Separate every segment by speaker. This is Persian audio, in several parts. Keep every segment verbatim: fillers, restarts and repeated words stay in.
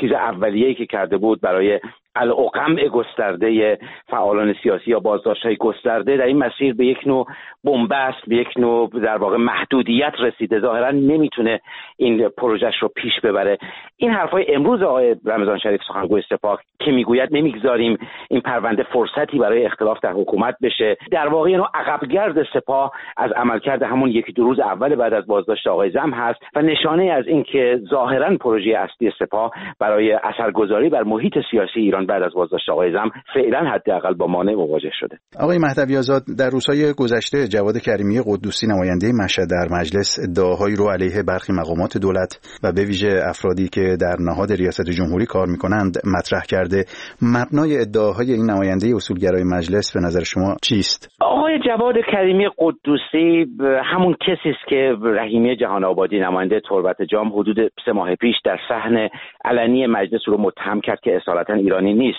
Speaker 1: ترکیز اولیه‌ای که کرده بود برای القمع گسترده فعالان سیاسی یا بازداشت‌های گسترده در این مسیر به یک نوع بنبست، به یک نوع در واقع محدودیت رسیده. ظاهراً نمیتونه این پروژهش رو پیش ببره. این حرفای امروز آقای رمضان شریف سخنگوی سپاه که میگوید نمیگذاریم این پرونده فرصتی برای اختلاف در حکومت بشه، در واقع اینو عقبگرد سپاه از عملکرد همون یکی دو روز اول بعد از بازداشت آقای زم هست و نشانه از این که ظاهراً پروژه اصلی سپاه برای اثرگذاری بر محیط سیاسی ایران بعد از بازداشت آقای زم فعلا حداقل با مانع مواجه شده.
Speaker 2: آقای مهدوی آزاد، در روزهای گذشته جواد کریمی قدوسی نماینده مشهد در مجلس ادعاهایی رو علیه برخی مقامات دولت و به ویژه افرادی که در نهاد ریاست جمهوری کار می‌کنند مطرح کرده. مبنای ادعاهای این نماینده اصولگرای مجلس به نظر شما چیست؟
Speaker 1: آقای جواد کریمی قدوسی همون کسی است که رحیمی جهان آبادی نماینده تربت جام حدود سه ماه پیش در صحن علنی مجلس رو متهم کرد که اصالتا ایرانی نیست.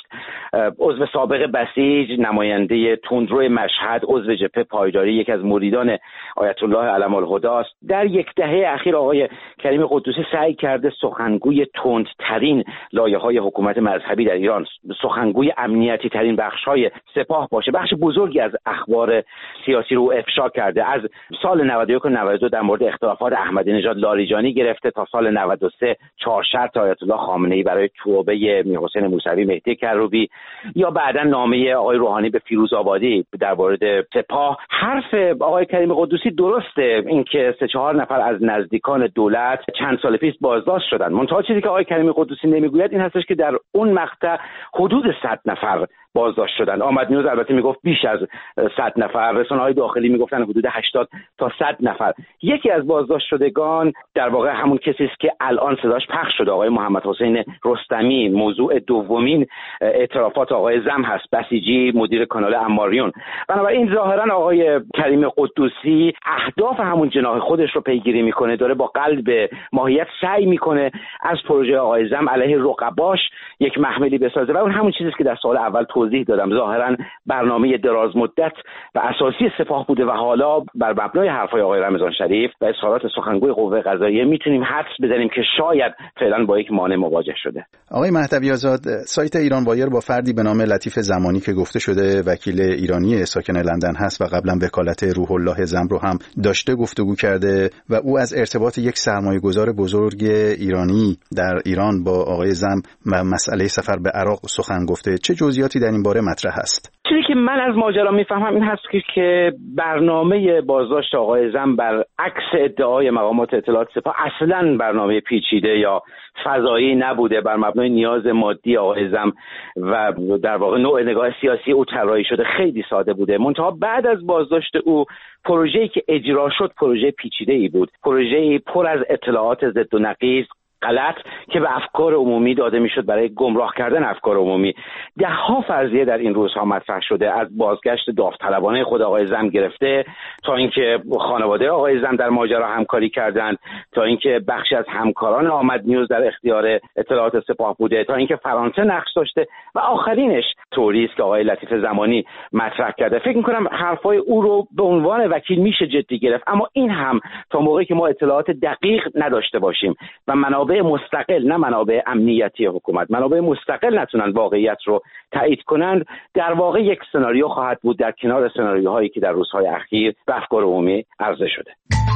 Speaker 1: عضو سابق بسیج، نماینده تندرو مشهد، عضو جبهه پایداری، یک از مریدان آیت الله علم الهدی است. در یک دهه اخیر آقای کریم قدوسی سعی کرده سخنگوی تندترین لایه‌های حکومت مذهبی در ایران، سخنگوی امنیتی ترین بخش‌های سپاه باشه. بخش بزرگی از اخبار سیاسی رو افشا کرده. از سال نود و یک و نود و دو در مورد اختلافات احمدی نژاد لاریجانی گرفته تا سال نود و سه چهار شرط آیت الله خامنه‌ای برای توبه میرحسین موسوی، مهدی کروبی، یا بعداً نامه آقای روحانی به فیروزآبادی در مورد سپاه. حرف آقای کریم قدوسی درسته، اینکه سه چهار نفر از نزدیکان دولت چند سال پیش بازداشت شدن. منتها چیزی که آقای کریم قدوسی نمیگوید این هستش که در اون مقطع حدود صد نفر بازداشت شدن. آمد نیوز البته میگفت بیش از صد نفر، رسانه‌های داخلی میگفتن حدود هشتاد تا صد نفر. یکی از بازداشت شدگان در واقع همون کسی است که الان صداش پخش شده، آقای محمد حسین رستمی. موضوع دومین اعترافات آقای زم هست، بسیجی، مدیر کانال اماریون. بنابراین ظاهرا آقای کریم قدوسی اهداف همون جناح خودش رو پیگیری میکنه، داره با قلب ماهیت سعی میکنه از پروژه آقای زم علیه رقباش یک محملی بسازه و اون همون چیزی است که در سال اول توضیح دادم. ظاهرا برنامه دراز مدت و اساسی سپاه بوده و حالا بر مبنای حرفای آقای رمضان شریف و اظهارات سخنگوی قوه قضاییه میتونیم حدس بزنیم که شاید فعلا با یک مانع مواجه شده.
Speaker 2: آقای مهدوی آزاد، سایت ایران وایر با فردی به نام لطیف زمانی که گفته شده وکیل ایرانی ساکن لندن هست و قبلا وکالت روح الله زم رو هم داشته گفتگو کرده و او از ارتباط یک سرمایه‌گذار بزرگ ایرانی در ایران با آقای زم و مسئله سفر به عراق سخن گفته. چه جزئیاتی در این باره مطرح است؟
Speaker 1: چیزی که من از ماجرا میفهمم این هست که, که برنامه بازداشت آقای زم بر عکس ادعای مقامات اطلاعات سپاه اصلاً برنامه پیچیده یا فضایی نبوده، بر مبنای نیاز مادی آقای زم و در واقع نوع نگاه سیاسی او طراحی شده، خیلی ساده بوده. منتها بعد از بازداشت او پروژه‌ای که اجرا شد پروژه پیچیده‌ای بود، پروژه‌ای پر از اطلاعات ضد و نقیض، غلط که به افکار عمومی داده میشد برای گمراه کردن افکار عمومی. ده ها فرضیه در این روزها مطرح شده، از بازگشت داوطلبانه خود آقای زم گرفته تا اینکه خانواده آقای زم در ماجرا همکاری کردند، تا اینکه بخشی از همکاران آمد نیوز در اختیار اطلاعات سپاه بوده، تا اینکه فرانسه نقش داشته و آخرینش طوری است که آقای لطیف زمانی مطرح کرده. فکر می‌کنم حرفای او رو به عنوان وکیل میشه جدی گرفت، اما این هم تا موقعی که ما اطلاعات دقیق نداشته باشیم و منابع مستقل، نه منابع امنیتی حکومت، منابع مستقل نتونن واقعیت رو تایید کنند، در واقع یک سناریو خواهد بود در کنار سناریوهایی که در روزهای اخیر به افکار عمومی عرضه شده.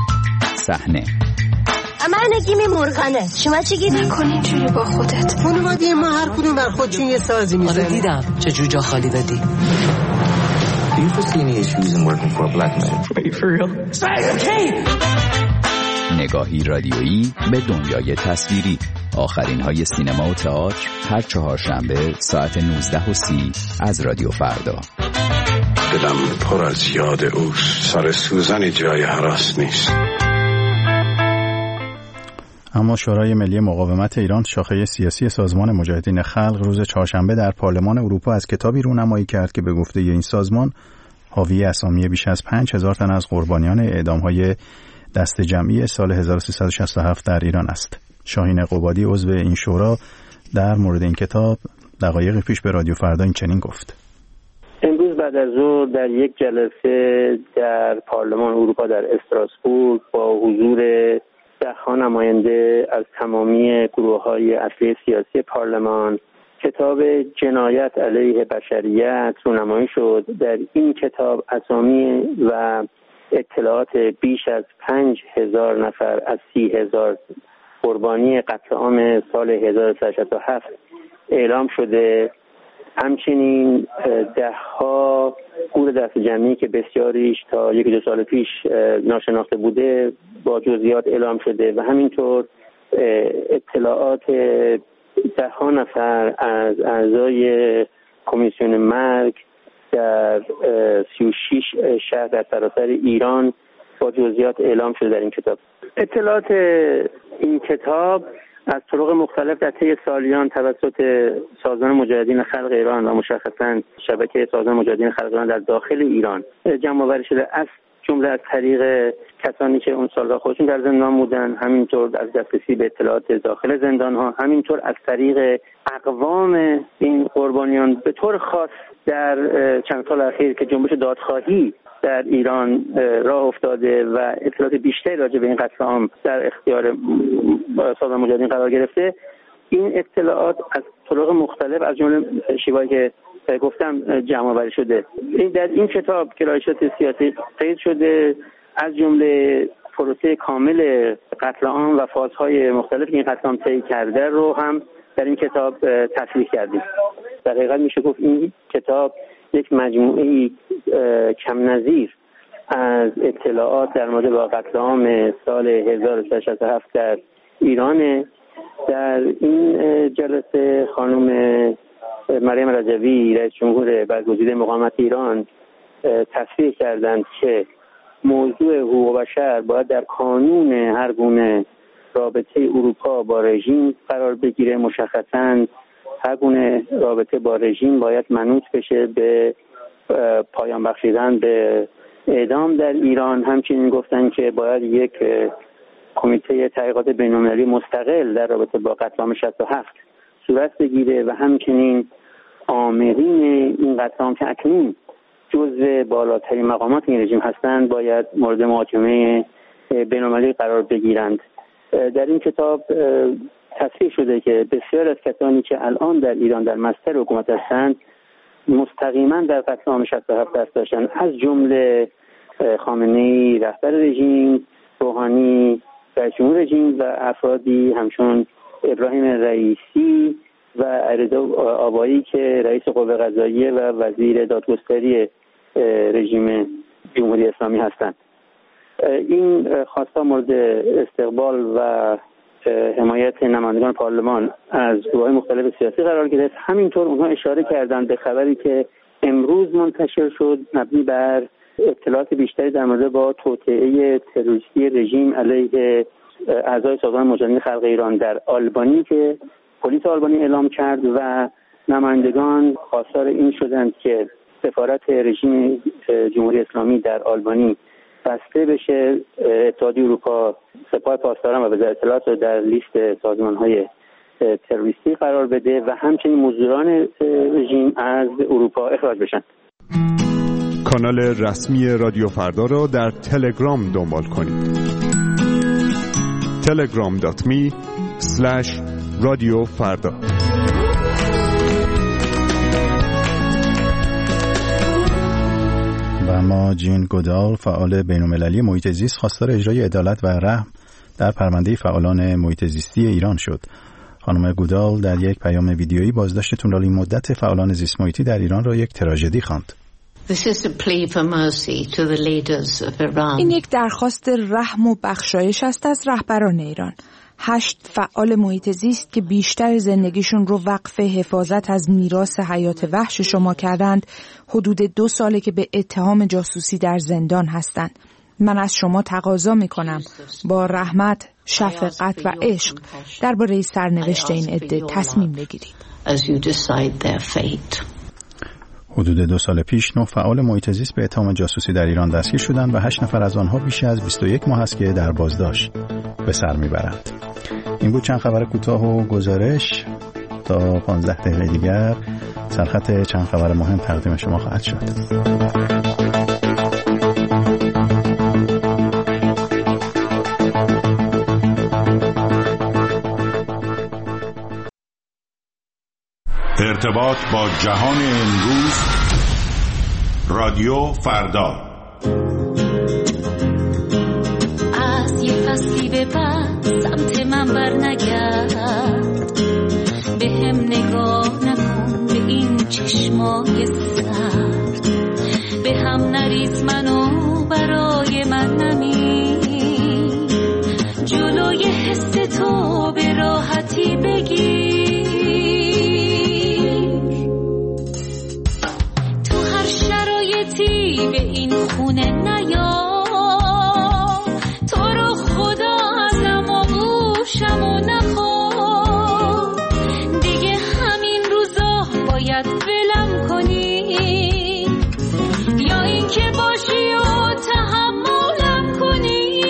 Speaker 3: صحنه
Speaker 4: من نگیم مرغنه. شما چی گیری کنی جوری با خودت؟
Speaker 5: خانواده ما هر کدوم بر خودشون یه سازی میزنه.
Speaker 6: آره دیدم چه جور جا خالی دادی.
Speaker 7: Do you foresee any issues in working for a black man?
Speaker 6: Are you for real? Say okay.
Speaker 3: نگاهی رادیویی به دنیای تصویری. آخرین های سینما و تئاتر هر چهارشنبه ساعت نوزده و سی از رادیو فردا.
Speaker 8: دلم پر از یاد اوست، سر سوزن جای هراس نیست.
Speaker 2: اما شورای ملی مقاومت ایران شاخه سیاسی سازمان مجاهدین خلق روز چهارشنبه در پارلمان اروپا از کتابی رونمایی کرد که به گفته این سازمان حاوی اسامی بیش از پنج هزار تن از قربانیان اعدام‌های دست جمعی سال هزار و سیصد و شصت و هفت در ایران است. شاهین قبادی عضو این شورا در مورد این کتاب دقایق پیش به رادیو فردا این چنین گفت:
Speaker 9: امروز بعد از ظهر در یک جلسه در پارلمان اروپا در استراسبورگ با حضور ده ها نماینده از تمامی گروه‌های اصلی سیاسی پارلمان. کتاب جنایت علیه بشریت رونمایی شد. در این کتاب اسامی و اطلاعات بیش از پنج هزار نفر از سی هزار قربانی قتل عام سال هزار و سیصد و هفت اعلام شده. همچنین ده ها گور دست جمعی که بسیاریش تا یک دو سال پیش ناشناخته بوده با جزئیات اعلام شده و همینطور اطلاعات ده ها نفر از اعضای کمیسیون مرگ در سی و شش شهر در سراسر ایران با جزئیات اعلام شده در این کتاب. اطلاعات این کتاب از طرق مختلف در طی سالیان توسط سازمان مجاهدین خلق ایران و مشخصاً شبکه سازمان مجاهدین خلق ایران در داخل ایران جمع آوری شده، از جمله از طریق کسانی که اون سالها خودشون در زندان بودن، همینطور از دسترسی به اطلاعات داخل زندان ها، همینطور از طریق اقوام این قربانیان به طور خاص در چند سال اخیر که جنبش دادخواهی در ایران راه افتاده و اطلاعات بیشتری راجع به این قتل عام در اختیار سازمان مجاهدین قرار گرفته. این اطلاعات از طرق مختلف از جمله شیوهی که گفتم جمع آوری شده. این در این کتاب گرایشات سیاسی قید شده، از جمله پروسه کامل قتل عام و فازهای مختلفی که این قتل عام طی کرده رو هم در این کتاب تصریح کردیم. در حقیقت میشه گفت این کتاب یک مجموعه کم نظیر از اطلاعات در مورد قتل عام سال هزار و سیصد و شصت و هفت در ایرانه. در این جلسه خانم مریم رجوی رئیس جمهور برگزیده مقاومت ایران تصریح کردند که موضوع حقوق بشر باید در کانون هر گونه رابطه اروپا با رژیم قرار بگیره. مشخصاً هر گونه رابطه با رژیم باید منوط بشه به پایان بخشیدن به اعدام در ایران. همچنین گفتن که باید یک کمیته تحقیقات بین‌المللی مستقل در رابطه با قتل عام شصت و هفت صورت بگیره و همچنین آمرین این قتل عام که اکنون جزء بالاترین مقامات این رژیم هستند باید مورد محاکمه بین‌المللی قرار بگیرند. در این کتاب تصریح شده که بسیار از کسانی که الان در ایران در مستر حکومت هستند مستقیما در قتل عام شصت و هفت دست داشتن، از جمله خامنه‌ای رهبر رژیم، روحانی رئیس جمهور رژیم و افرادی همچون ابراهیم رئیسی و علیرضا آبایی که رئیس قوه قضاییه و وزیر دادگستری رژیم جمهوری اسلامی هستند. این خواسته مورد استقبال و حمایت نمایندگان پارلمان از گروه‌های مختلف سیاسی قرار گرفت. همینطور اونها اشاره کردند به خبری که امروز منتشر شد مبنی بر اطلاعات بیشتری در مورد با توطئه تروریستی رژیم علیه اعضای سازمان مجاهدین خلق ایران در آلبانی که پلیس آلبانی اعلام کرد و نمایندگان خواستار این شدند که سفارت رژیم جمهوری اسلامی در آلبانی بسته بشه، اتحادیه اروپا سپاه پاسداران و وزارت اطلاعات رو در لیست سازمان‌های تروریستی قرار بده و همچنین مزدوران رژیم از اروپا اخراج بشن.
Speaker 10: کانال رسمی رادیو فردا را در تلگرام دنبال کنید. تلگرام دات می اسلش رادیو فردا.
Speaker 2: و اما جین گودال فعال بین‌المللی محیط زیست خواستار اجرای عدالت و رحم در پرونده فعالان محیط زیستی ایران شد. خانم گودال در یک پیام ویدیویی بازداشت طولانی مدت فعالان زیست محیطی در ایران را یک تراژدی خواند.
Speaker 11: این یک درخواست رحم و بخشایش است از رهبران ایران. هشت فعال محیط زیست که بیشتر زندگیشون رو وقف حفاظت از میراث حیات وحش شما کردند، حدود دو ساله که به اتهام جاسوسی در زندان هستند. من از شما تقاضا میکنم با رحمت، شفقت و عشق درباره سرنوشت این عده تصمیم بگیرید.
Speaker 2: حدود دو سال پیش نه فعال محیط زیست به اتهام جاسوسی در ایران دستگیر شدند و هشت نفر از آنها بیش از بیست و یک ماه است که در بازداشت به سر میبرند. این بود چند خبر کوتاه و گزارش. تا پانزده دقیقه دیگر سرخط چند خبر مهم تقدیم شما خواهد شد.
Speaker 12: ارتباط با جهان امروز، رادیو فردا.
Speaker 13: از یه فصلی به بعد سمت من بر نگرد، به هم نگاه نکن به این چشمای سرد، به هم نریز منو برای من نمیر، جلوی حس تو به راحتی بگیر. به این خونه نیا، تو رو خدا ازم و گوشم و نخور، دیگه همین روزا باید ولم کنی، یا این که باشی و تحملم کنی.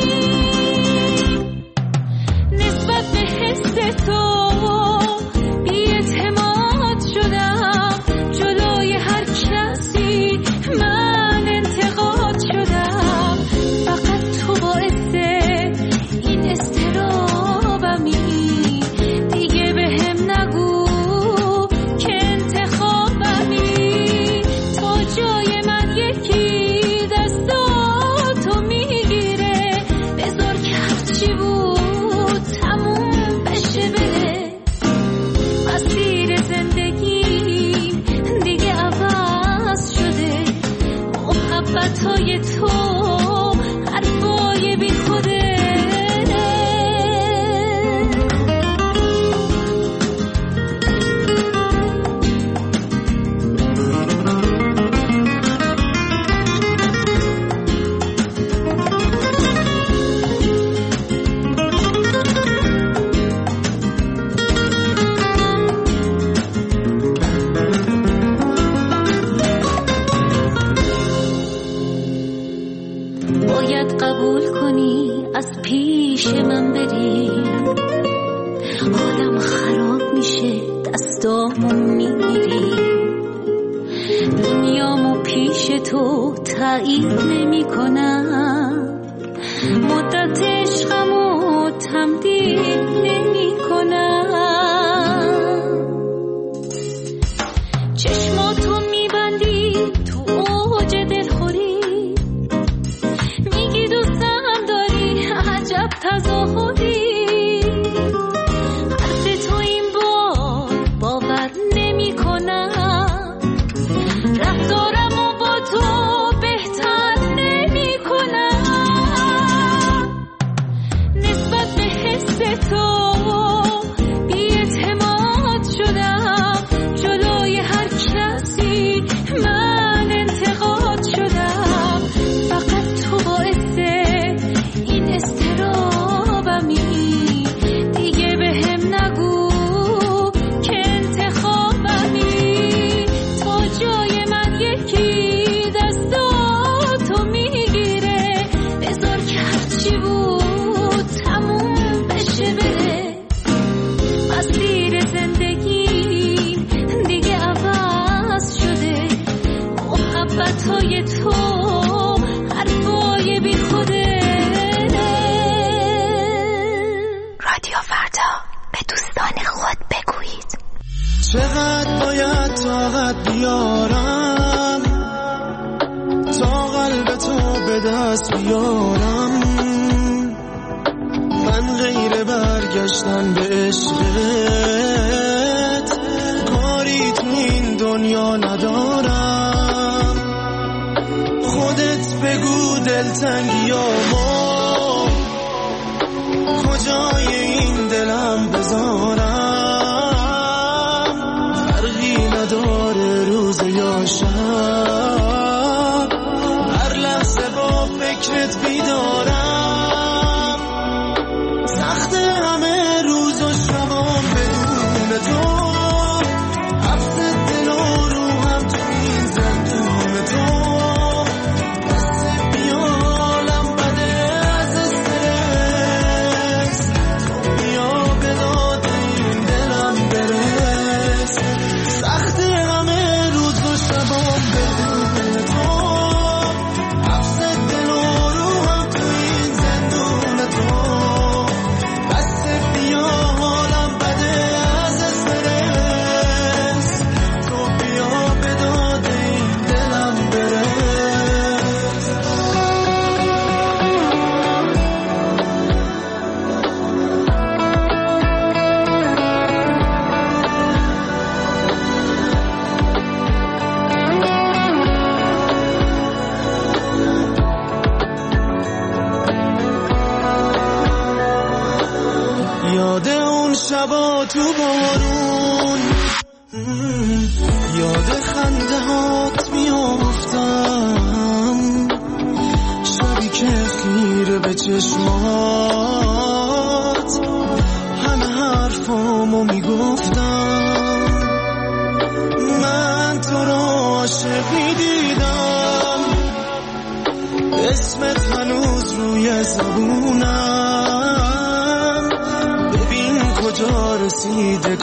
Speaker 13: نسبت به حس تو بی اعتماد شدم، جلوی هر کسی من انتقاد شدم، فقط تو باعث این استرابمی، دیگه به هم نگو که انتخابمی. تا جای من یکی دستاتو میگیره، بذار که هرچی بود تموم بشه بره. مسیر زندگی دیگه عوض شده، محبتای تو حرفای بی خوده. قبول کنی از پیش من بری، حالم خراب میشه دستامو میگیری، دنیامو پیش تو تایید نمی کنم، مدت عشقمو تمدید نمی کنم. چشماتو میبندی تو اوج دلخوری، عجب تظاهری، حرف تو این بار باور نمی کنم، رفتارمو با تو بهتر نمی کنم. نسبت به حس تو بی اعتماد شدم، جلوی هر کسی من انتقاد شدم، فقط تو باعث این استرابمی، دیگه به هم نگو که انتخابمی. تا جای من یکی دستاتو میگیره، بذار که هرچی بود تموم بشه بره. مسیر زندگی دیگه عوض شده، محبتای تو حرفای بی خوده.
Speaker 4: رادیو فردا، به دوستان خود بگویید.
Speaker 14: چقدر باید طاقت بیارم تا قلب تو به دست بیارم، من غیر برگشتن به عشقت کاری تو این دنیا ندارم. خودت بگو دلتنگیامو کجای این دلم بذارم، فرقی نداره روز یا شب، هر لحظه با فکرت بیدارم. سخت همه روز و شبام بدون تو، حبس دل و روحم تو این زندون تو، دست بیالم بده از استرس، یا به داد این دلم برس. سخت همه روز و شبام بدون تو، حبس دل و روحم چشمات همه حرفامو میگفتم، من تو رو عاشق میدیدم، اسمت هنوز روی زبونم، ببین کجا رسیده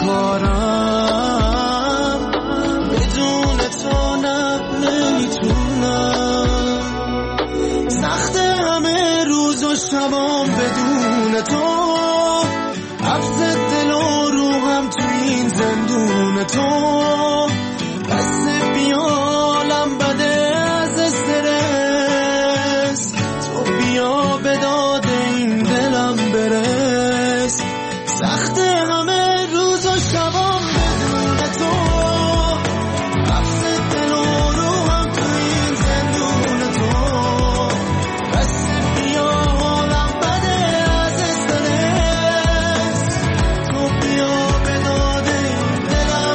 Speaker 14: کارم، بدون تو نه نمیتونم، سخت همه روز و شبام بدون تو، حبس دل و روحم تو این زندون تو، بس بیالم بده از استرس، تو بیا به داد این دلم برس، سخت همه روز و شبام بدون تو، حبس دل و روحم تو این زندون تو، بس بیالم بده از استرس، تو بیا به داد این دلم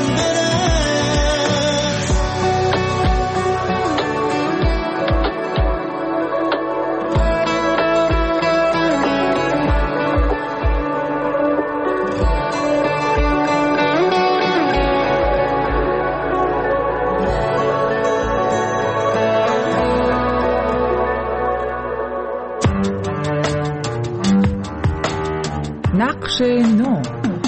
Speaker 14: برس.
Speaker 11: نقش نو.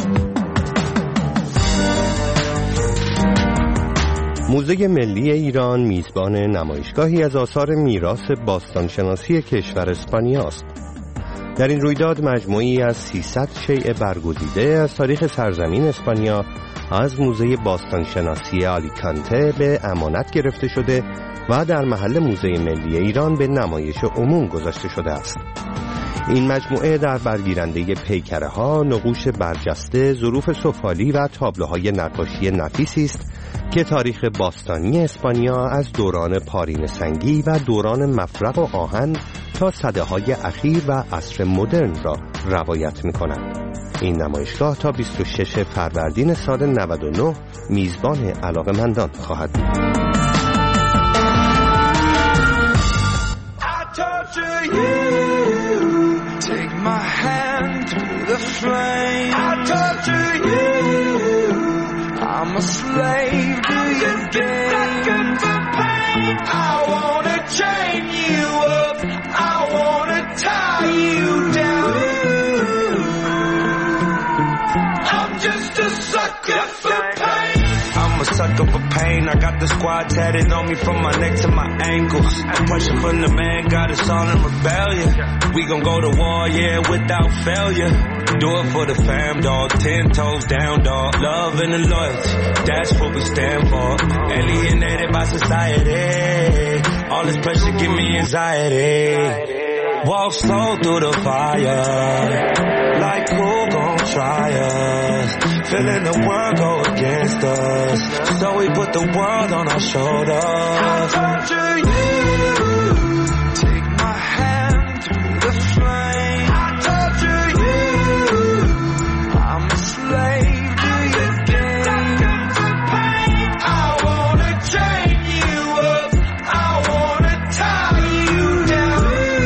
Speaker 15: موزه ملی ایران میزبان نمایشگاهی از آثار میراث باستانشناسی کشور اسپانیا است. در این رویداد مجموعی از سیصد شیء برگزیده از تاریخ سرزمین اسپانیا از موزه باستانشناسی آلیکانته به امانت گرفته شده و در محل موزه ملی ایران به نمایش عموم گذاشته شده است. این مجموعه در برگیرنده پیکره‌ها، نقوش برجسته، ظروف سفالی و تابلوهای نقاشی نفیسی است که تاریخ باستانی اسپانیا از دوران پارین سنگی و دوران مفرق و آهن تا سده‌های اخیر و عصر مدرن را روایت می‌کند. این نمایشگاه تا بیست و شش فروردین سال نود و نه میزبان علاقه‌مندان خواهد بود.
Speaker 14: My hand through the flame, I torture you, I'm a slave to your game, for pain. I wanna chain you up, I wanna tie you down, I'm just a sucker for pain. I'm a sucker for pain, I got the squad tatted on me from my neck to my ankles. The pressure from the man got us all in rebellion. We gon' go to war, yeah, without failure. Do it for the fam, dog, ten toes down, dog. Love and the loyalty, that's what we stand for. Alienated by society, all this pressure give me anxiety. Walk slow through the fire, like who gon' try us? Feeling the world go against us, so we put the world on our shoulders. I torture you, take my hand through the flame. I torture you, I'm a slave to your game. For pain, I wanna chain you up, I wanna tie you down,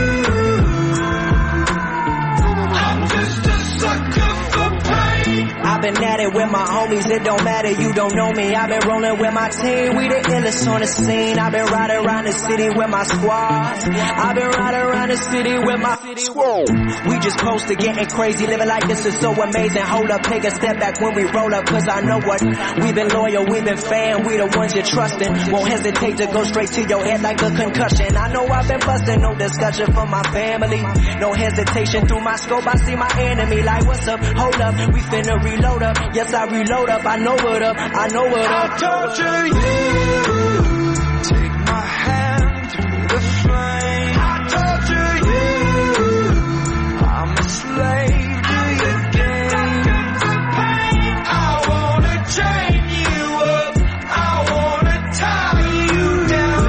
Speaker 14: I'm just a sucker for pain. I've been at it with my homies, it don't matter, you don't know me. I've been rolling with my team, we the illest on the scene. I've been riding around the city with my squad, I've been riding around the city with my squad. We just posted getting crazy, living like this is so amazing. Hold up, take a step back when we roll up, cause I know what, we've been loyal, we've been fan, we the ones you're trusting. Won't hesitate to go straight to your head like a concussion. I know I've been busting, no discussion for my family. No hesitation, through my scope I see my enemy. Like what's up, hold up, we finna reload up. Yes, I reload up, I know what up, I know what up. I torture you, take my hand through the flame. I torture you, I'm a slave to your game. For pain, I wanna chain you up, I wanna tie you down,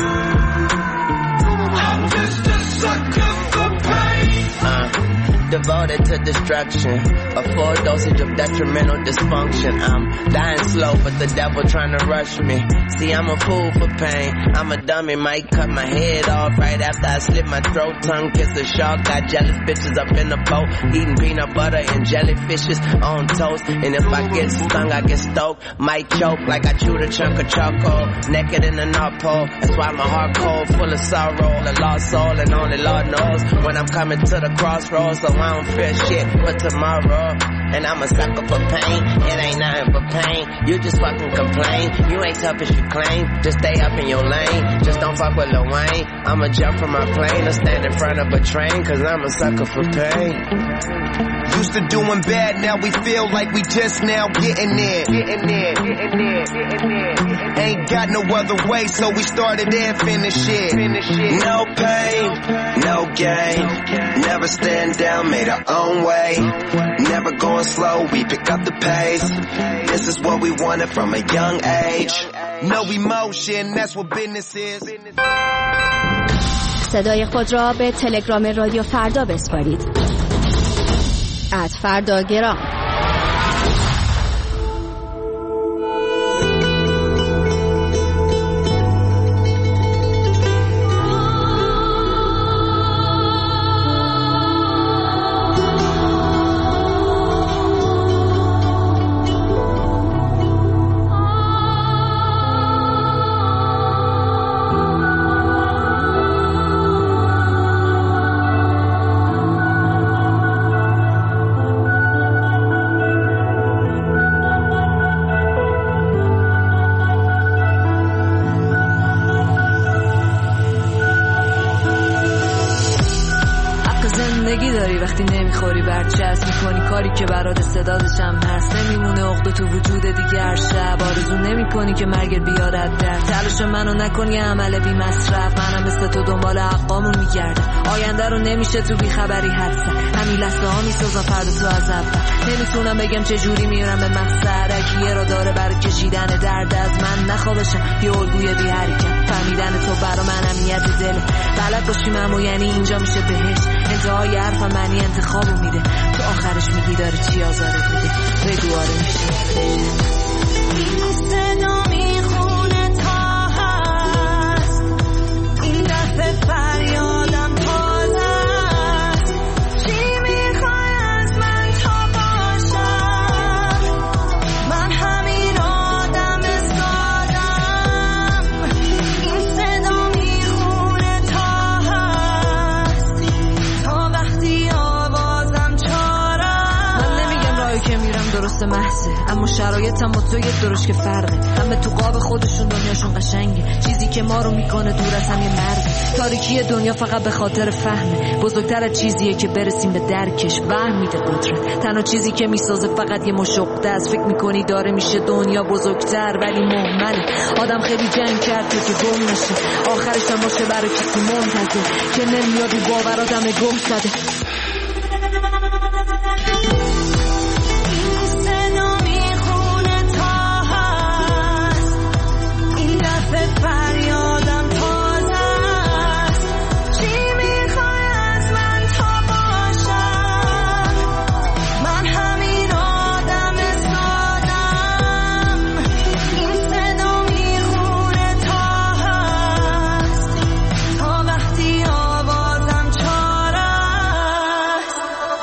Speaker 14: I'm just a sucker for pain. Uh,
Speaker 16: loaded to destruction. A full dosage of detrimental dysfunction. I'm dying slow, but the devil trying to rush me. See, I'm a fool for pain. I'm a dummy, might cut my head off right after I slit my throat. Tongue kiss a shark, got jealous bitches up in the boat, eating peanut butter and jellyfishes on toast. And if I get stung, I get stoked. Might choke like I chewed a chunk of charcoal. Naked in the North Pole, that's why my heart cold, full of sorrow, a lost soul, and only Lord knows when I'm coming to the crossroads. So I don't fear shit for tomorrow. And I'm a sucker for pain. It ain't nothing but pain. You just fucking complain. You ain't tough as you claim. Just stay up in your lane. Just don't fuck with Lil Wayne. I'ma jump from my plane or stand in front of a train, cause I'm a sucker for pain. Used to doing bad, now we feel like we just now getting there. Getting there, getting there, getting there. Ain't got no other way, so we started and finished it. No pain, no gain. Never stand down, made our own way. Never going slow, we pick up the pace. This is what we wanted from a young age. No emotion, that's what business is.
Speaker 17: صدای خود را به تلگرام رادیو فردا بسپارید. ات فرداگرام.
Speaker 18: که برات صدادشم هست نمیمونه عقده تو وجود دیگر شب آرزو نمی کنی که مرگ بیارد در تلاش منو نکنی عمل بی مصرف منم مثل تو دنبال حقامون میگردم آینده رو نمیشه تو بیخبری حدسم همین لحظه ها میسازم فردا تو از اول نمیتونم بگم چه جوری میرم به مقصد کیه را داره برای کشیدن درد از من نخوابشم یه الگوی بی حرکت فهمیدن تو برا من اهمیت دله بلد باشیم اما یعنی اینجا میشه بهش انتهای حرفم معنی انتخابو میده تو آخرش میگی داره چی آزارت میده بگو آره میشه
Speaker 14: صدا میخونه تا هست این دفعه فریادم تازه است چی میخوای از من تا باشم من همین آدم سادم این صدا میخونه تا هست تا وقتی آوازم چارم
Speaker 18: من نمیگم راهی که میرم درست محضه اما شرایطم با تو یه درش که فرقه همه تو قاب خودشون دنیاشون قشنگه چیزی که ما رو میکنه دور از هم یه مرد تاریکی دنیا فقط به خاطر فهمه بزرگتر از چیزیه که برسیم به درکش وهم میده قدرت تنها چیزی که میسازه فقط یه مشقده از فکر میکنی داره میشه دنیا بزرگتر ولی مهمله آدم خیلی جنگ کرد تو که گم نشه آخرش هم باشه برای کسی منتظر که نمیاد رو باور آدم گم زده
Speaker 14: فریادم تازه است چی میخوای از من تا باشم من همین آدم سادم این صدا میخونه تا هست تا وقتی آوازم چاره است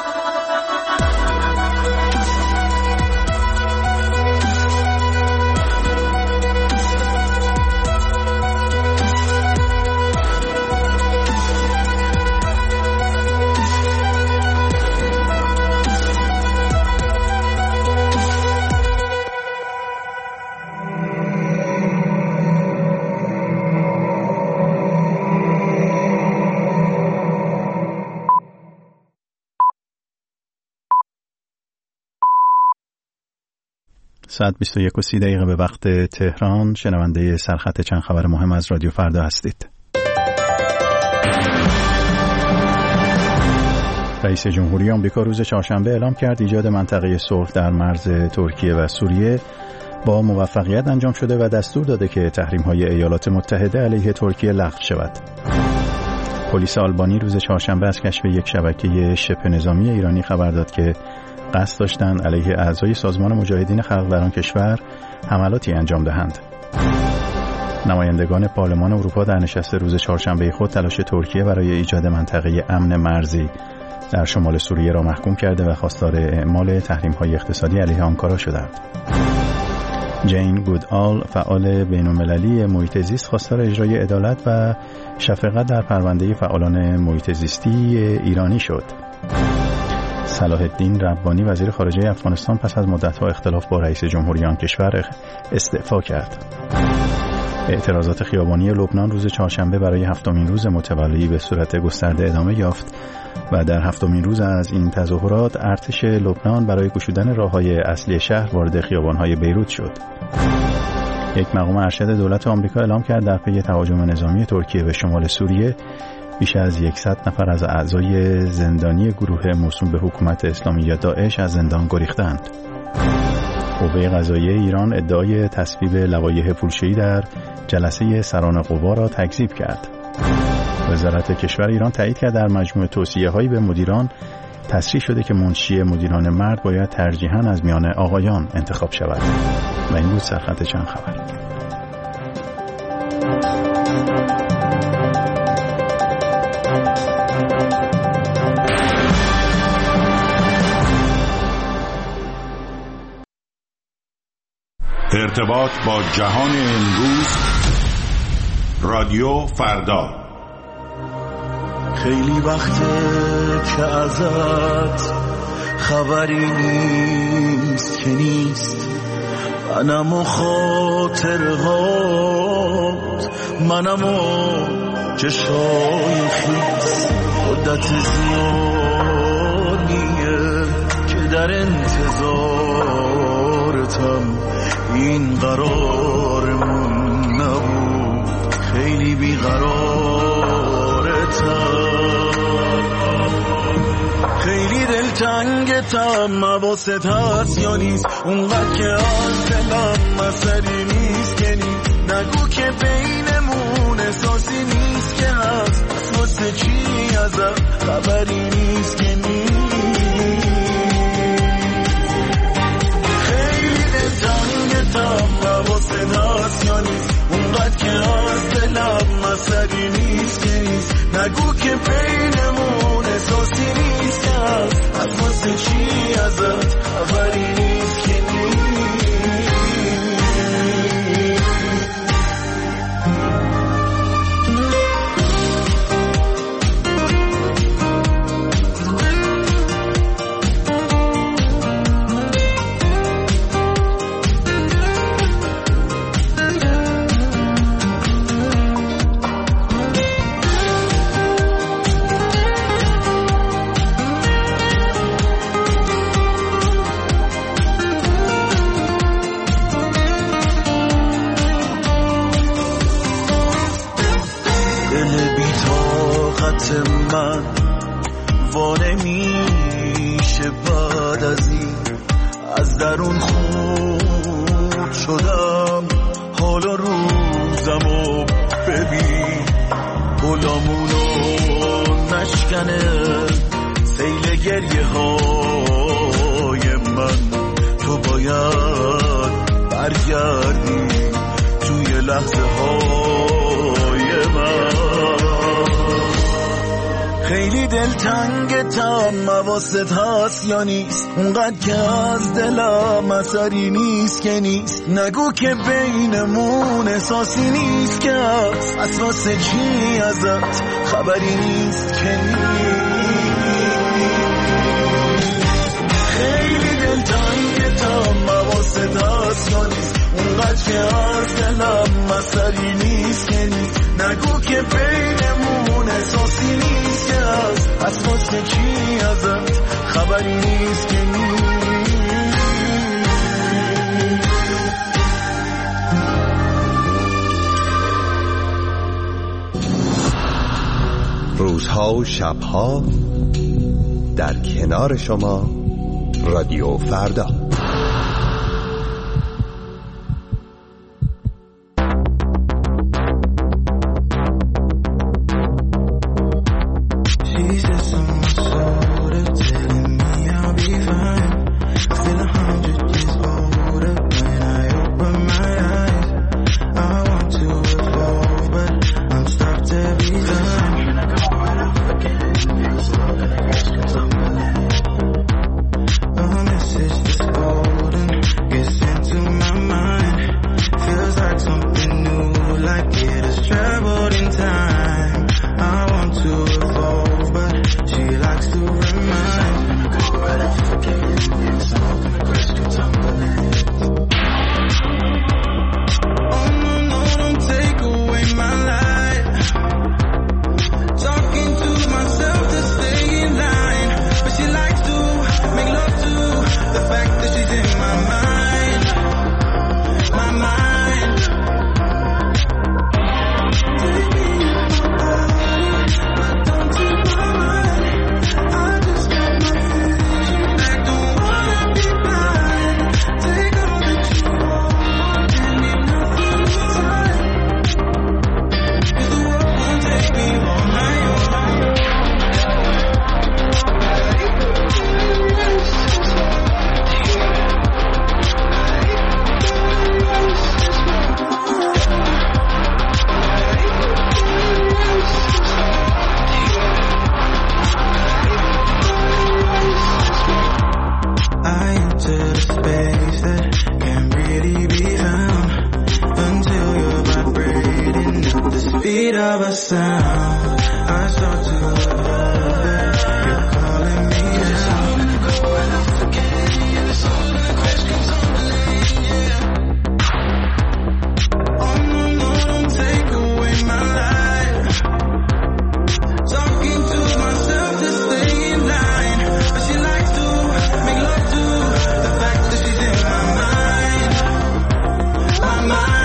Speaker 2: ساعت بیست و یک و سی دقیقه به وقت تهران. شنونده سرخط چند خبر مهم از رادیو فردا هستید. رئیس جمهوری آمریکا روز چهارشنبه اعلام کرد ایجاد منطقه صلح در مرز ترکیه و سوریه با موفقیت انجام شده و دستور داده که تحریم‌های ایالات متحده علیه ترکیه لغو شود. پلیس آلبانی روز چهارشنبه از کشف یک شبکه شبه نظامی ایرانی خبر داد که قصد داشتند علیه اعضای سازمان مجاهدین خلق در آن کشور حملاتی انجام دهند. نمایندگان پارلمان اروپا در نشست روز چهارشنبه خود تلاش ترکیه برای ایجاد منطقه امن مرزی در شمال سوریه را محکوم کرده و خواستار اعمال تحریم‌های اقتصادی علیه آنکارا شدند. جین گودآل، فعال بین‌المللی محیط زیست، خواستار اجرای عدالت و شفقت در پرونده فعالان محیط زیستی ایرانی شد. صلاح الدین ربانی، وزیر خارجه افغانستان، پس از مدت‌ها اختلاف با رئیس جمهوری آن کشور استعفا کرد. اعتراضات خیابانی لبنان روز چهارشنبه برای هفتمین روز متوالی به صورت گسترده ادامه یافت و در هفتمین روز از این تظاهرات ارتش لبنان برای گشودن راه‌های اصلی شهر وارد خیابان‌های بیروت شد. یک مقام ارشد دولت آمریکا اعلام کرد در پی تهاجم نظامی ترکیه به شمال سوریه بیش از صد نفر از اعضای زندانی گروه موسوم به حکومت اسلامی یا داعش از زندان گریختند. قوه قضاییه ایران ادعای تصویب لوایح پولشویی در جلسه سران قوا را تکذیب کرد. وزارت کشور ایران تایید کرد در مجموع توصیه‌هایی به مدیران تصریح شده که منشی مدیران مرد باید ترجیحاً از میان آقایان انتخاب شود. و این بود سرخط چند خبر.
Speaker 12: ارتباط با جهان امروز، رادیو فردا.
Speaker 19: خیلی وقته که ازت خبری نیست که نیست، منم و خاطرهات، منم و چشای خیس. مدت زیادیه که در انتظارتم، این قرارمون نبود، خیلی بیقرارتم، خیلی دلتنگتم. حواست هست یا نیست اونقدر که از دلم مسئله نیست که نیست، نگو که بینمون احساسی نیست که هست، پس واسه چی ازم خبری نیست که نیست. حواست هست یا نیست اونقدر که از دلم مسئله نیست که نیست، نگو که بینمون احساسی نیست که هست، از واسه چی ازت خبری نیست که نیست. من وانه میشه بعد از این، از درون خود شدم، حالا روزمو ببین، گلامونو نشکنه سیل گریه های من. تو باید برگردی توی لحظه های من. خیلی دلتنگتم، حواست هست یا نیست اونقدر که از دلم اثری نیست که نیست، نگو که بینمون احساسی نیست که هست، از واسه چی ازت خبری نیست که نیست. خیلی دلتنگتم، حواست هست یا نیست اونقدر که از دلم اثری نیست که نیست، نگو که بینمون احساسی نیست که هست، از واسه چی ازت خبری نیست که نیست.
Speaker 15: روزها و شبها در کنار شما، رادیو فردا.
Speaker 19: sound. I start to love it. You're calling me it's all gonna go and I'm forgetting, and it's all gonna crash 'cause I'm believing, yeah. Oh no, no, don't take away my life. Talking to myself to stay in line, but she likes to make love to the fact that she's in my mind, my mind.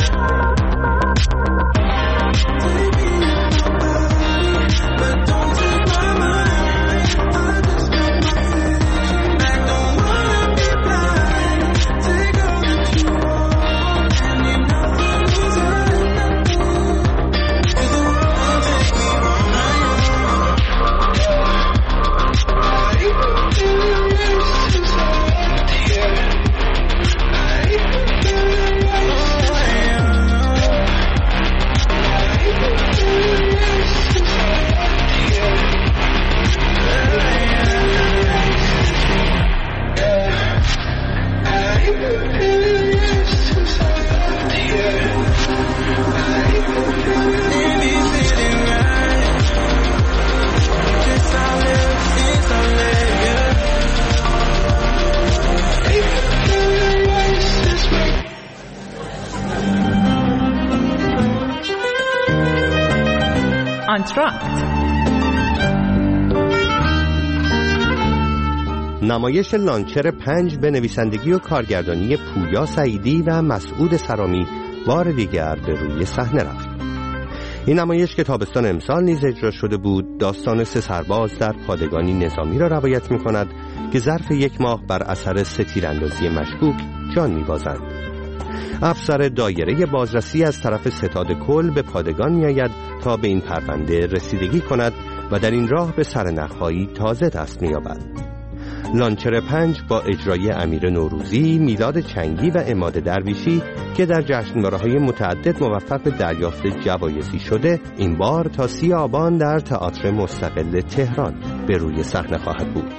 Speaker 15: نمایش لانچر پنج به نویسندگی و کارگردانی پویا سعیدی و مسعود سرامی بار دیگر به روی صحنه رفت. این نمایش که تابستان امسال نیز اجرا شده بود، داستان سه سرباز در پادگانی نظامی را روایت می کند که ظرف یک ماه بر اثر ستیراندازی مشکوک جان می بازند. افسر دایره بازرسی از طرف ستاد کل به پادگان می آید تا به این پرونده رسیدگی کند و در این راه به سرنخ‌هایی تازه دست می یابد. لانچر پنج با اجرای امیر نوروزی، میلاد چنگی و عماد درویشی که در جشنواره‌های متعدد موفق به دریافت جوایزی شده، این بار تا سی آبان در تئاتر مستقل تهران به روی صحنه خواهد بود.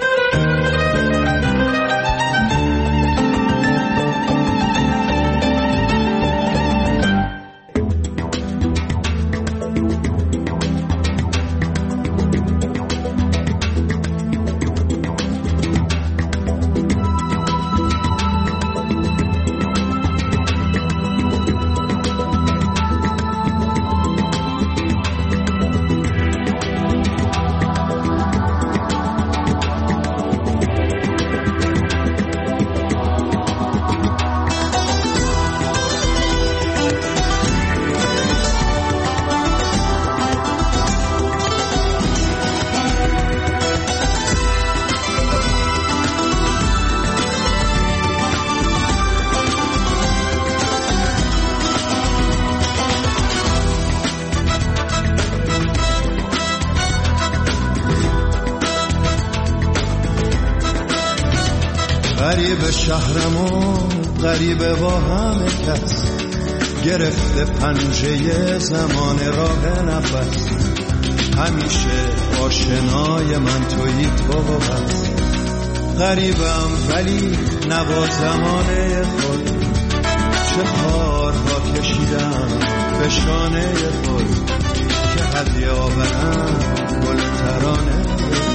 Speaker 19: غریب شهرمو غریب با همه کس، گرفته پنجه زمان راه نفس، همیشه آشنای من تویی تو و بس. غریبم ولی نوا زمانه خود، چه کارها کشیدم به شانه خود، که هدیه آورم گل ترانه.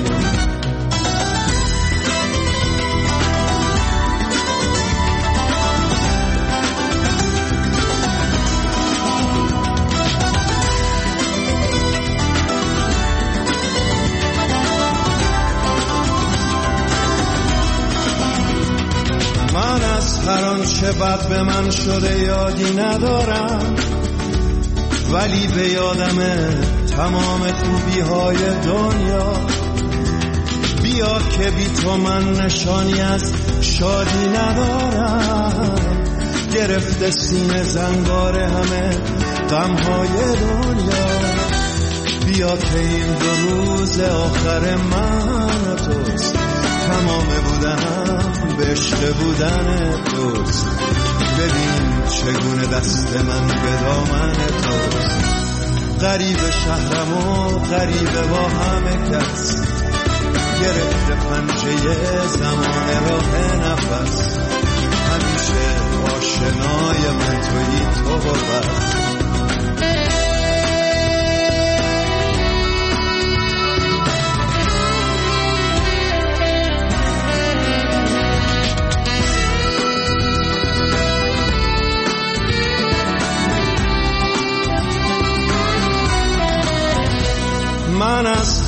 Speaker 19: هر آنچه بد به من شده یادی ندارم، ولی به یادمه تمام خوبی های دنیا. بیا که بی تو من نشانی از شادی ندارم، گرفته سینه زنگار همه غمهای دنیا. بیا که این دو روز آخر من توست، تمام بودنم به عشق بودن توست. ببین چگونه دست من به دامن توست. غریب شهرم و غریب با همه کس، گرفته پنجه زمان راه نفس، همیشه آشنای من تویی تو و بس.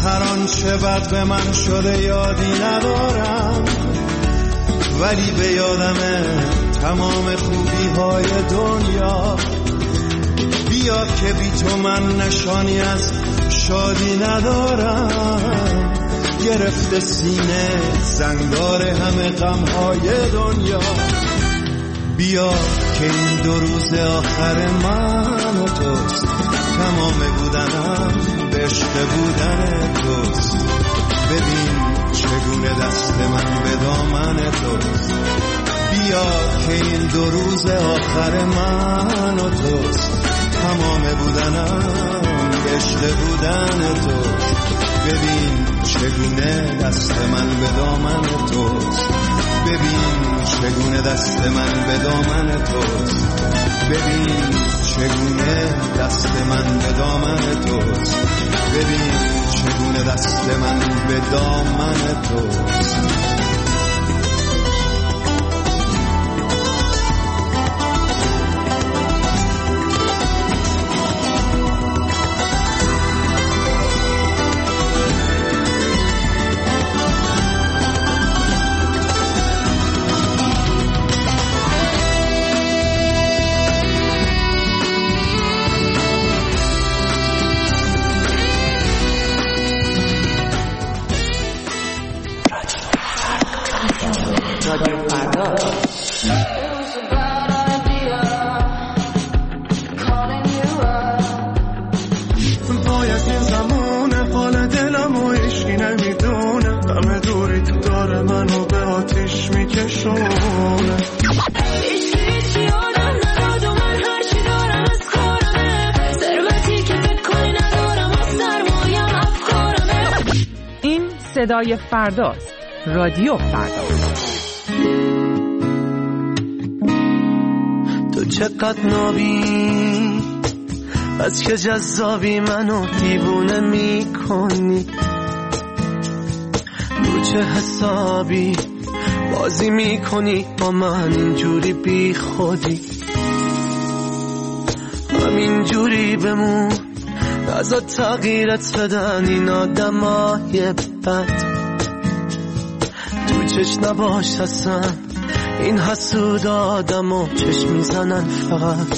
Speaker 20: هر آنچه بد به من شده یادی ندارم، ولی به یادمه تمام خوبی های دنیا. بیا که بی تو من نشانی از شادی ندارم، گرفته سینه زنگار همه غمهای دنیا. بیا که این دو روز آخر من و توست، تمام بودنم به عشق بودن توست. ببین چگونه دست من به دامن توست. بیا که این دو روز آخر من و توست، تمام بودنم به عشق بودن توست. ببین چگونه دست من به دامن توست. ببین چگونه دست من به دامن توست. ببین چگونه دست من به دامن توست. ببین چگونه دست من به دامن توست.
Speaker 11: صدای فرداست. رادیو فردا.
Speaker 14: تو چقدر نابی، از که جذابی منو دیوونه میکنی. رو چه حسابی بازی میکنی با من اینجوری بی خودی. همینجوری بمون، نزاد تغییرت بدن این آدمای بد. تو چش نباش اصلا، این حسود آدمو چش میزنن فقط.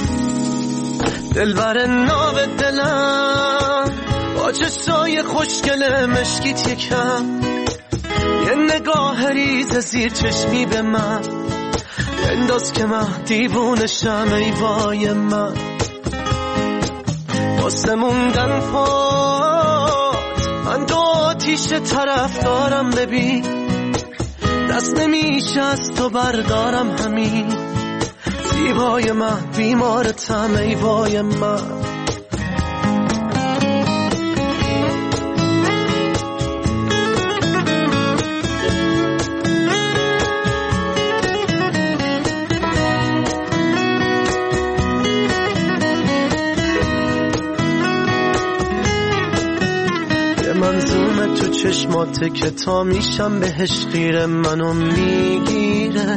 Speaker 14: دلبر ناو دلم با چشای خوشگل مشکیت یکم، یه نگاه ریز زیر چشمی به من انداز که من دیوونشم. ای وای من واسه موندن پاد، من دو آتیش طرف دارم. ببین دست نمیشه از تو بردارم. همین زیبای من بیمارتم. ای وای من منظومه تو چشماته که تا میشم بهش غیر منو میگیره.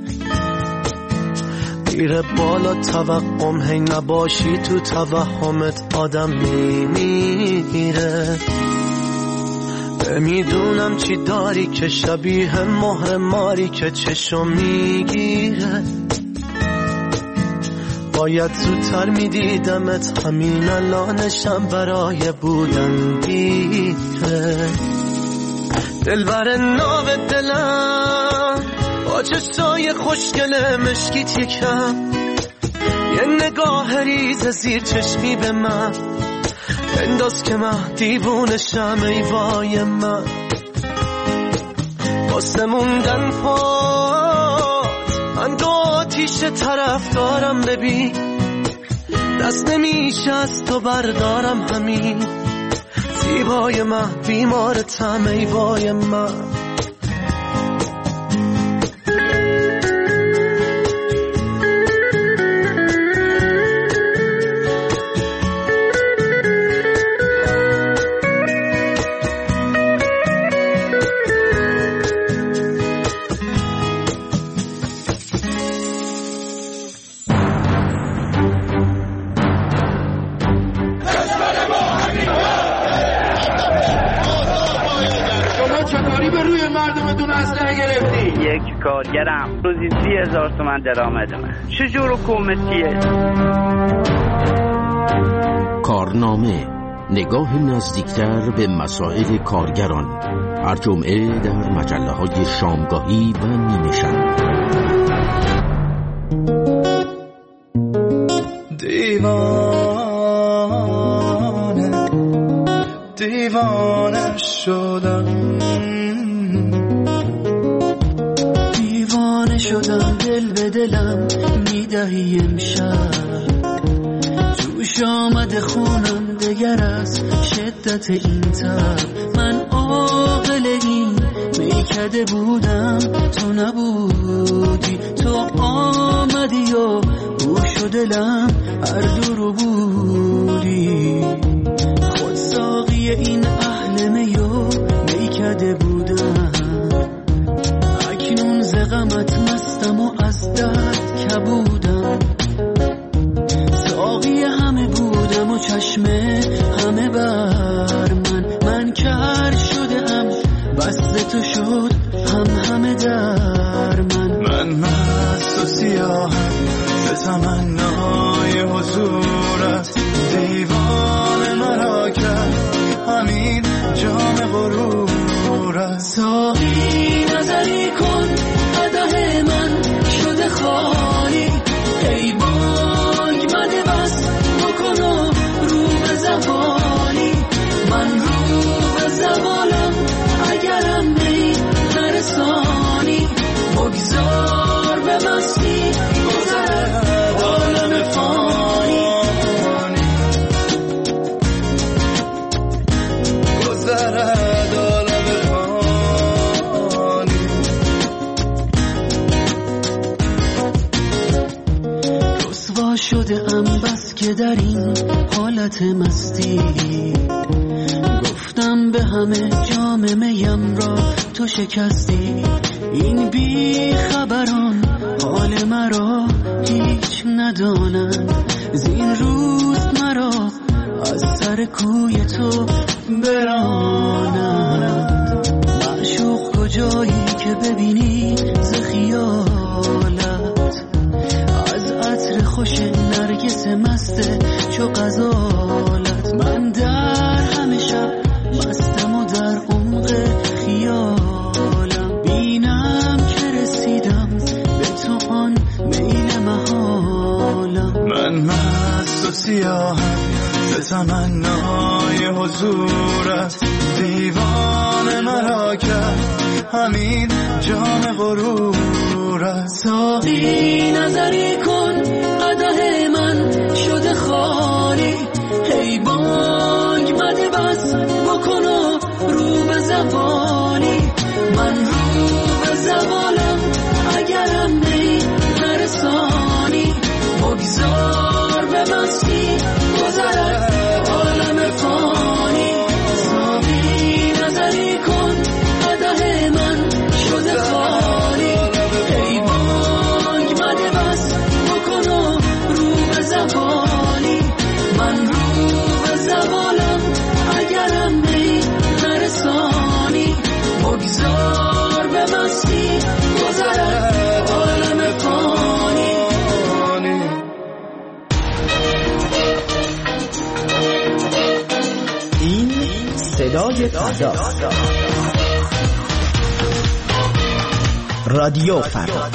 Speaker 14: میره بالا توقم، هی نباشی تو توهمت آدم میمیره. نمیدونم چی داری که شبیه مهر ماری که چشم میگیره. باید زودتر میدیدمت، همین الانشم برای بودن دیره. دلبر ناو دلم با چشای خوشگل مشکیت یکم، یه نگاه ریز زیر چشمی به من انداز که من دیوونشم. ای وای من واسه موندن پاد، من دو آتیش طرف دارم. ببین دست نمیشه از تو بردارم. همین زیبای من بیمارتم. ای وای من
Speaker 21: دونه اسلحه گرفتی؟
Speaker 22: یک کارگرم روزی سی هزار تومن درآمد من. چجور حکومتیه؟
Speaker 23: کارنامه، نگاه نزدیکتر به مسائل کارگران، هر جمعه در مجله های شامگاهی و نیمه شب.
Speaker 20: دیوانه دیوانه شدم، دیوانه شدم، دل به دلم میدهی امشب، جوش آمده خونم دگر از شدت این تب. من عاقل این میکده بودم، تو نبودی، تو آمدی و گوش و دلم هر دو رو بودی. خود ساقی این اهل میو میکده بودم، اکنون ز غمت مستم و از درد کبودم. ساقی همه بودم و چشمه همه بر من، من کر شدم بس تو شد هم همه در من. من مست و سیاهم ز تمنای حضورت، دیوان مرا کرد همین جام غرورت. ساقی نظری کن قدح من شده خالی، ای بانگ مده بس بکن و رو به زوالی. من رو به زوالم اگرم می نرسانی، بگذار به مستی گذرد عالم فانی، گذرد عالم فانی. رسوا شده ام بس که در این حالت مستی، گفتم به همه جام میم را تو شکستی. این بی خبران حال مرا هیچ ندانند، زین روز مرا از سر کوی تو برانند. معشوق کجایی که ببینی ز خیالت، از عطر خوش نرگس مست چو غزالت. من در همه شب مستم و در عمق خیالم، بینم که رسیدم به تو آن میل محالم. من مست و سیاهم ز تمنای حضورت، دیوان مرا کرد همین جام غرورت. ساقی نظری کن قدح من شده خالی، ای بانگ مده بس بکن و رو به زوالی. من رو به زوالم اگرم می نرسانی، بگذار به مستی گذرد عالم فانی. ساقی نظری کن قدح من شده خالی، ای بانگ مده بس بکن و رو به زوالی. من رو به زوالم اگرم می نرسانی، بگذار به مستی گذرد عالم فانی.
Speaker 24: این صدای فردا، رادیو فردا.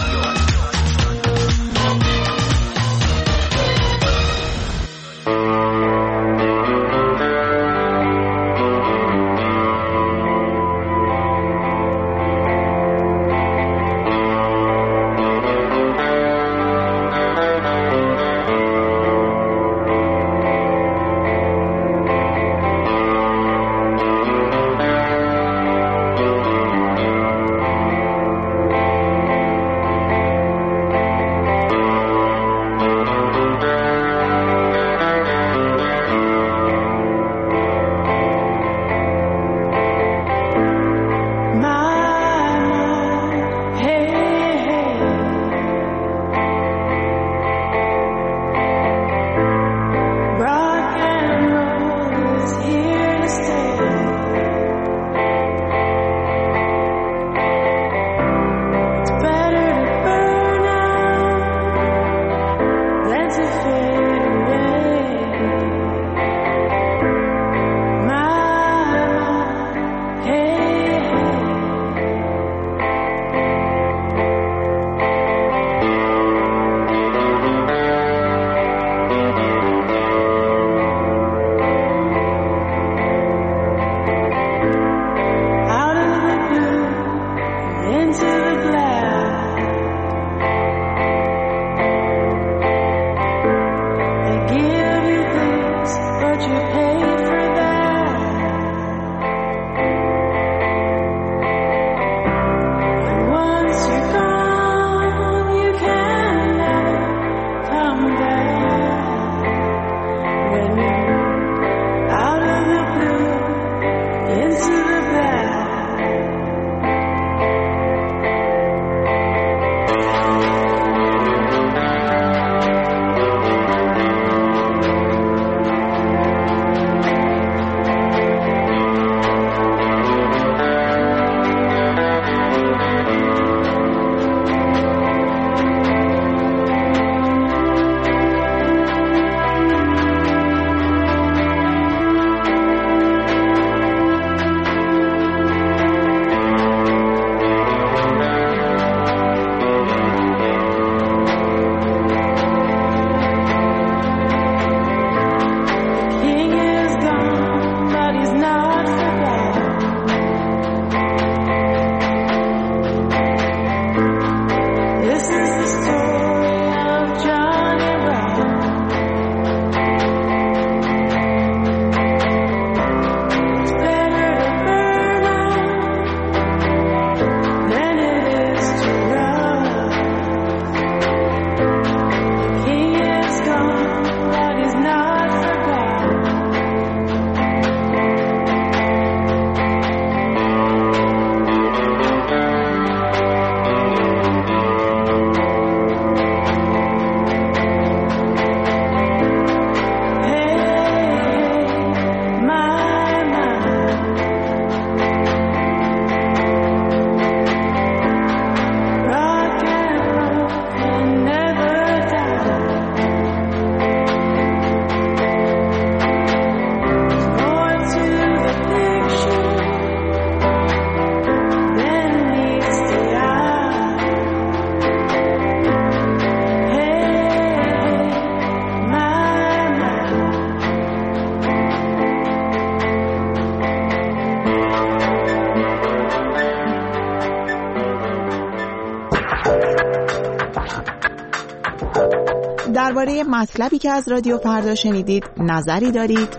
Speaker 1: درباره مطلبی که از رادیو فردا شنیدید نظری دارید؟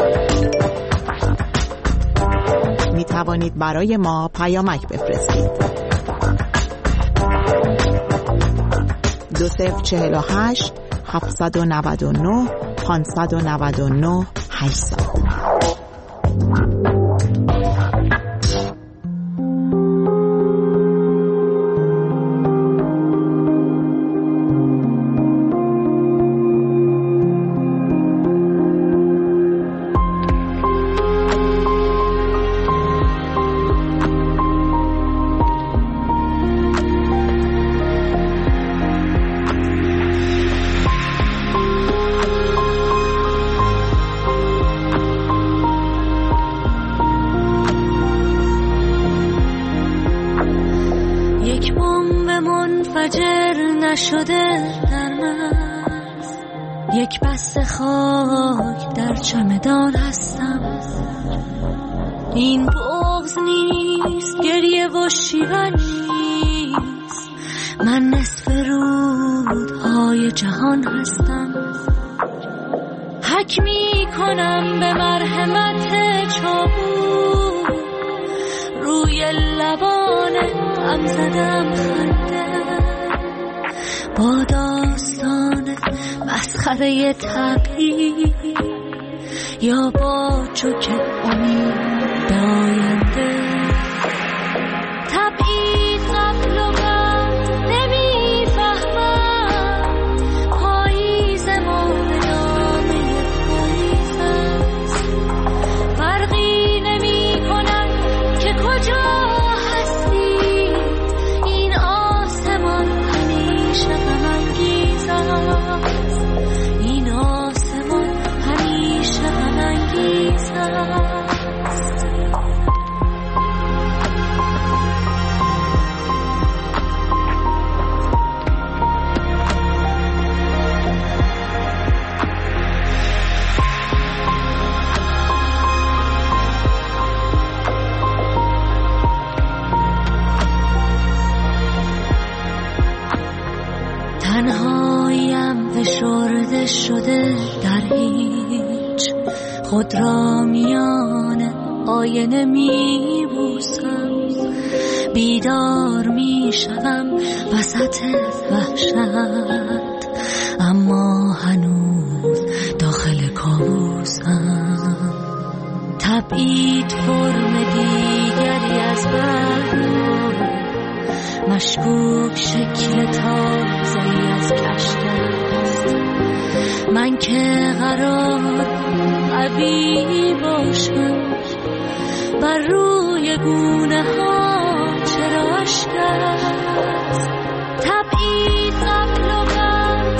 Speaker 1: می توانید برای ما پیامک بفرستید. دو صفر چهل و هشت هفتصد و نود و نه پانصد و نود و نه هشتصد.
Speaker 13: شده در مرز یک بسته خاک در چمدان هستم. این بغض نیست، گریه و شیون نیست، من نصف رودهای جهان هستم. حک می کنم به مرحمت چابو، روی لبان غم زدم خنده با داستان مسخره تقدیر یا با چوک امید به آینده. تبعید قبل و بعد نمیفهمم، پاییز ما نامه پاییز است. فرقی نمی کند که کجا هستی، این آسمان همیشه غم‌انگیز است. این آسمان همیشه غم‌انگیز است. تنهایم فشرده شده در هیچ، خود را میان آینه می بوسم. بیدار می شدم وسط وحشت، اما هنوز داخل کابوسم. تبعید فرم دیگری از برد، مشکوک شکل تازه‌ای از کشت است. من که قرار قوی باشم، بر روی گونه ها چرا اشک است. تبعید قبل و بعد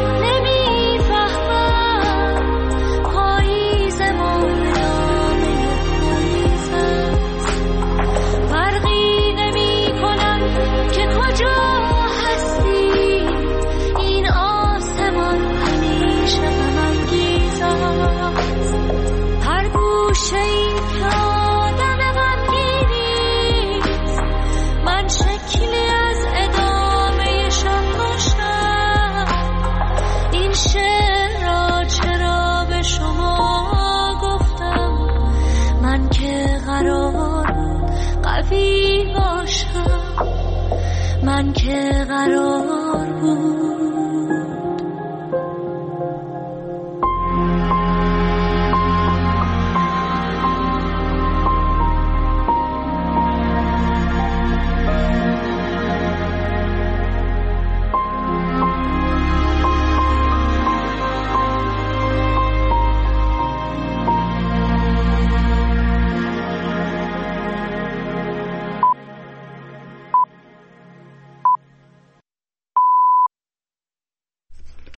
Speaker 13: نمیفهمم، پاییز ما نامه پاییز است. فرقی نمی کند که کجا هستی، این آسمان همیشه غم‌انگیز است. هر گوشه این که آدم غمگینیست، من شکلی از ادامه شب داشتم. این شعر را چرا به شما گفتم، من که قرار قوی باشم، من که قرار